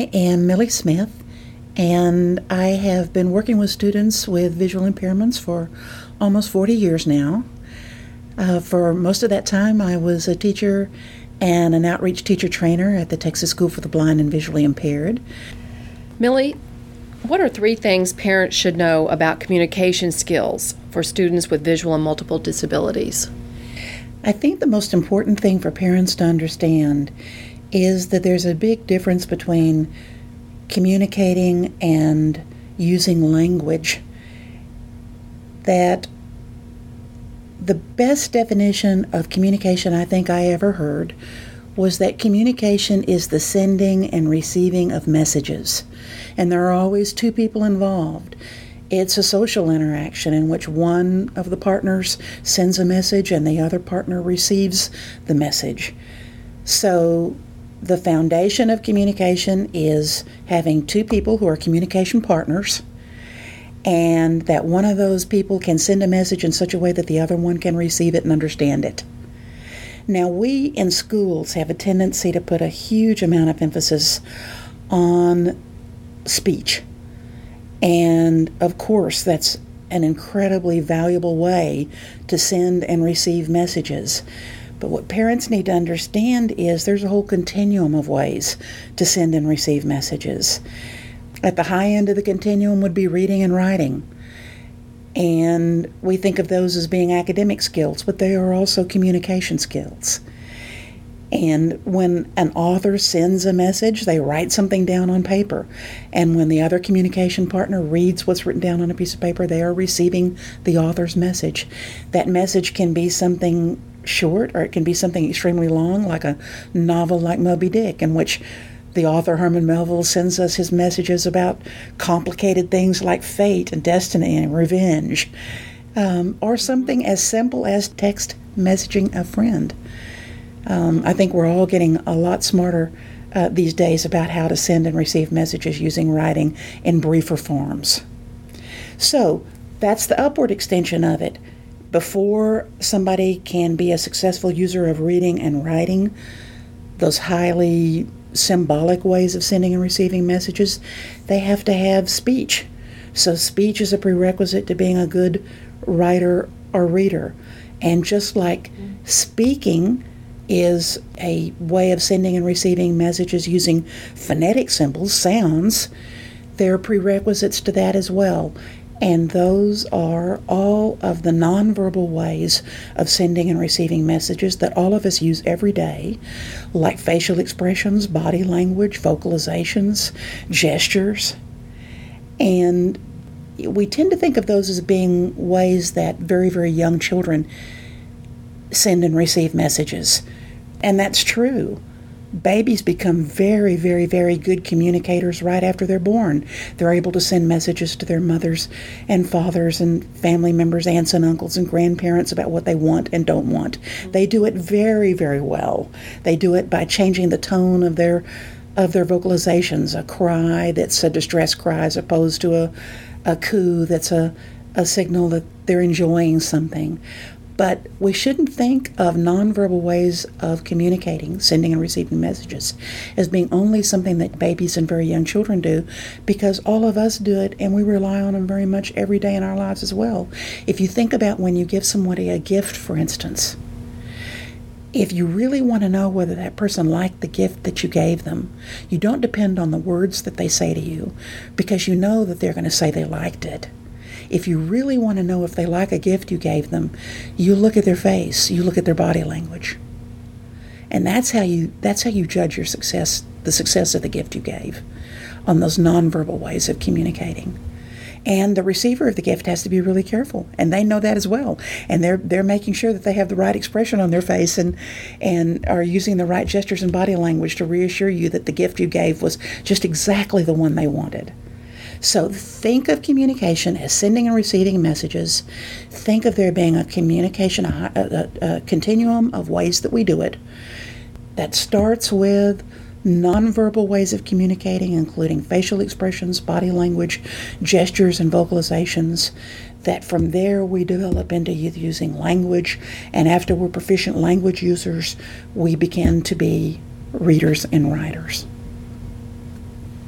I am Millie Smith, and I have been working with students with visual impairments for almost 40 years now. For most of that time, I was a teacher and an outreach teacher trainer at the Texas School for the Blind and Visually Impaired. Millie, what are 3 things parents should know about communication skills for students with visual and multiple disabilities? I think the most important thing for parents to understand is that there's a big difference between communicating and using language. That the best definition of communication I think I ever heard was that communication is the sending and receiving of messages. And there are always 2 people involved. It's a social interaction in which one of the partners sends a message and the other partner receives the message. So the foundation of communication is having 2 people who are communication partners, and that one of those people can send a message in such a way that the other one can receive it and understand it. Now, we in schools have a tendency to put a huge amount of emphasis on speech. And of course, that's an incredibly valuable way to send and receive messages. But what parents need to understand is there's a whole continuum of ways to send and receive messages. At the high end of the continuum would be reading and writing. And we think of those as being academic skills, but they are also communication skills. And when an author sends a message, they write something down on paper. And when the other communication partner reads what's written down on a piece of paper, they are receiving the author's message. That message can be something short, or it can be something extremely long, like a novel like Moby Dick, in which the author Herman Melville sends us his messages about complicated things like fate and destiny and revenge, or something as simple as text messaging a friend. I think we're all getting a lot smarter these days about how to send and receive messages using writing in briefer forms. So that's the upward extension of it. Before somebody can be a successful user of reading and writing, those highly symbolic ways of sending and receiving messages, they have to have speech. So speech is a prerequisite to being a good writer or reader. And just like speaking is a way of sending and receiving messages using phonetic symbols, sounds, there are prerequisites to that as well. And those are all of the nonverbal ways of sending and receiving messages that all of us use every day, like facial expressions, body language, vocalizations, gestures. And we tend to think of those as being ways that very, very young children send and receive messages. And that's true. Babies become very, very, very good communicators right after they're born. They're able to send messages to their mothers and fathers and family members, aunts and uncles and grandparents about what they want and don't want. They do it very, very well. They do it by changing the tone of their vocalizations, a cry that's a distress cry as opposed to a coo that's a signal that they're enjoying something. But we shouldn't think of nonverbal ways of communicating, sending and receiving messages, as being only something that babies and very young children do, because all of us do it and we rely on them very much every day in our lives as well. If you think about when you give somebody a gift, for instance, if you really want to know whether that person liked the gift that you gave them, you don't depend on the words that they say to you, because you know that they're going to say they liked it. If you really want to know if they like a gift you gave them, you look at their face, you look at their body language. And that's how you judge your success, the success of the gift you gave, on those nonverbal ways of communicating. And the receiver of the gift has to be really careful, and they know that as well. And they're making sure that they have the right expression on their face and are using the right gestures and body language to reassure you that the gift you gave was just exactly the one they wanted. So think of communication as sending and receiving messages. Think of there being a communication, a continuum of ways that we do it that starts with nonverbal ways of communicating, including facial expressions, body language, gestures, and vocalizations, that from there we develop into using language, and after we're proficient language users, we begin to be readers and writers.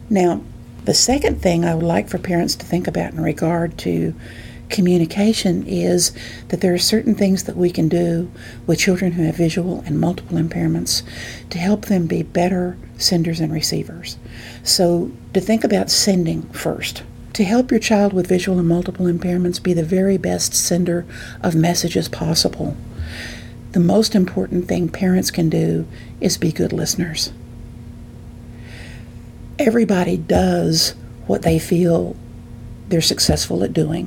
Now, the second thing I would like for parents to think about in regard to communication is that there are certain things that we can do with children who have visual and multiple impairments to help them be better senders and receivers. So, to think about sending first. To help your child with visual and multiple impairments be the very best sender of messages possible, the most important thing parents can do is be good listeners. Everybody does what they feel they're successful at doing.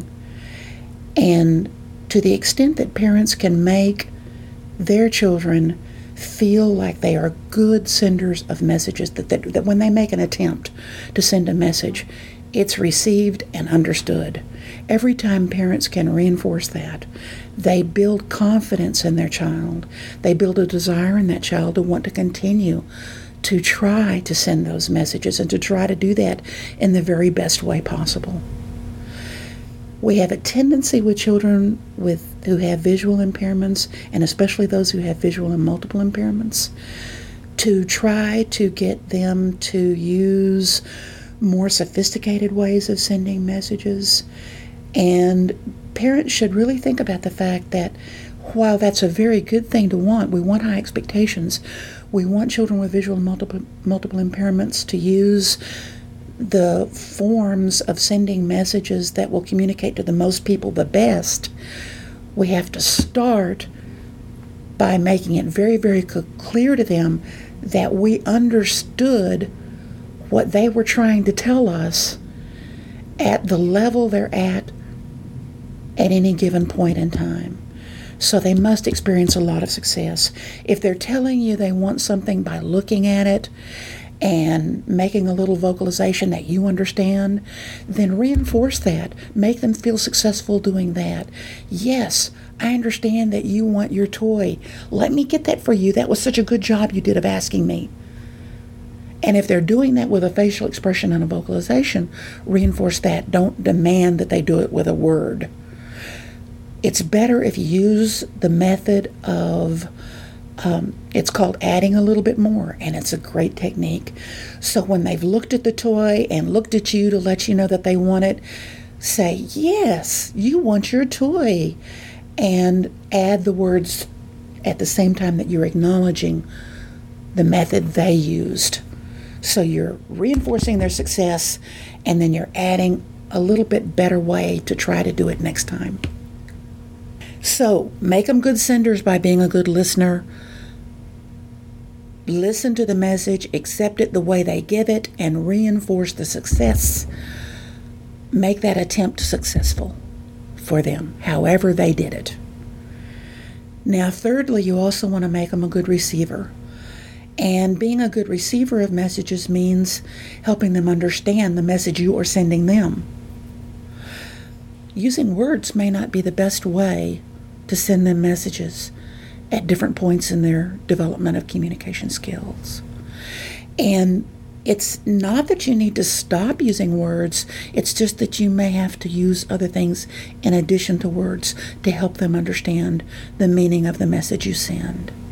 And to the extent that parents can make their children feel like they are good senders of messages, that when they make an attempt to send a message, it's received and understood. Every time parents can reinforce that, they build confidence in their child. They build a desire in that child to want to continue to try to send those messages and to try to do that in the very best way possible. We have a tendency with children who have visual impairments, and especially those who have visual and multiple impairments, to try to get them to use more sophisticated ways of sending messages. And parents should really think about the fact that while that's a very good thing to want, we want high expectations. We want children with visual and multiple impairments to use the forms of sending messages that will communicate to the most people the best. We have to start by making it very, very clear to them that we understood what they were trying to tell us at the level they're at any given point in time. So they must experience a lot of success. If they're telling you they want something by looking at it and making a little vocalization that you understand, then reinforce that. Make them feel successful doing that. Yes, I understand that you want your toy. Let me get that for you. That was such a good job you did of asking me. And if they're doing that with a facial expression and a vocalization, reinforce that. Don't demand that they do it with a word. It's better if you use the method of, it's called adding a little bit more, and it's a great technique. So when they've looked at the toy and looked at you to let you know that they want it, say, yes, you want your toy, and add the words at the same time that you're acknowledging the method they used. So you're reinforcing their success, and then you're adding a little bit better way to try to do it next time. So make them good senders by being a good listener. Listen to the message, accept it the way they give it, and reinforce the success. Make that attempt successful for them, however they did it. Now, thirdly, you also want to make them a good receiver. And being a good receiver of messages means helping them understand the message you are sending them. Using words may not be the best way to send them messages at different points in their development of communication skills. And it's not that you need to stop using words, it's just that you may have to use other things in addition to words to help them understand the meaning of the message you send.